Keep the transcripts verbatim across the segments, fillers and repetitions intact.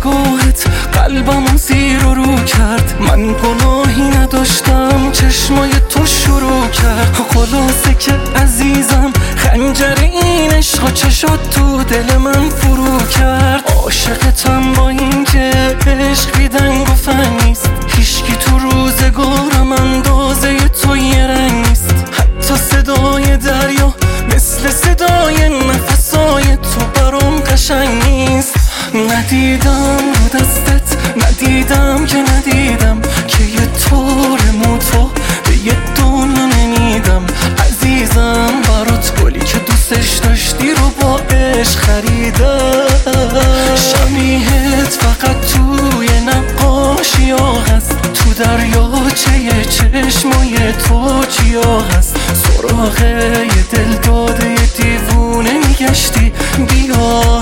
نگاهت قلبمو زیر و رو کرد. من گناهی نداشتم چشمای تو شروع کرد. خلاصه که عزیزم خنجر این عشق چشات تو دل من فرو کرد. عاشقتم با این که عشق بی دنگ و فن نیست. هیچکی تو روزگارم اندازه تو یه رنگ نیست. حتی صدای دریا مثل صدای نفسای تو برام قشنگ نیست. ندیدم رو دستت، ندیدم که ندیدم که یه طور موتو به یه دنیا نمیدم. عزیزم برات گلی که دوستش داشتی رو با عشق خریدم. شبیهت فقط توی نقاشی ها هست، تو دریاچه چشمای تو چیا هست. سراغ یه دل داده یه دیوونه میگشتی بیا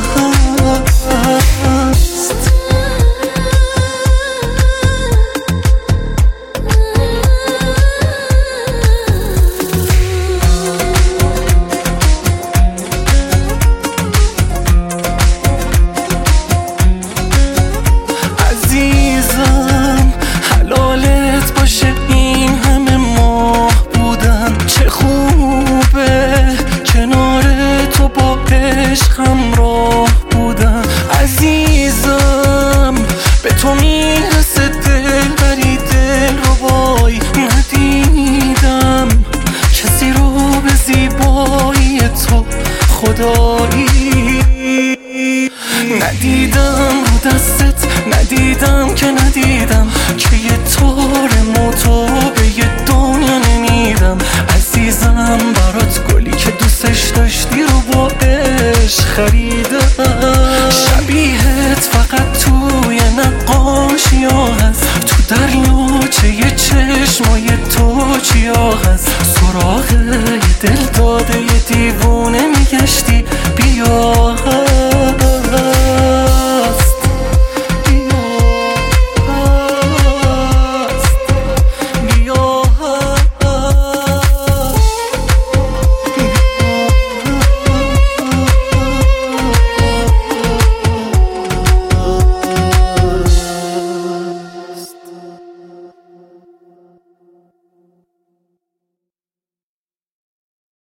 همراه بودم. عزیزم به تو میرسه دل بری دل رو وای. ندیدم کسی رو به زیبایی تو خدایی. ندیدم رو دستت، ندیدم که ندیدم که یه طور موتو به یه دنیا نمیدم. عزیزم برات گلی که دوستش داشتی رو با عشق خریدم. شبیهت فقط توی نقاشی ها هست، تو دریاچه یه چشمای تو چیا هست. سراغ یه دل داده یه دیوون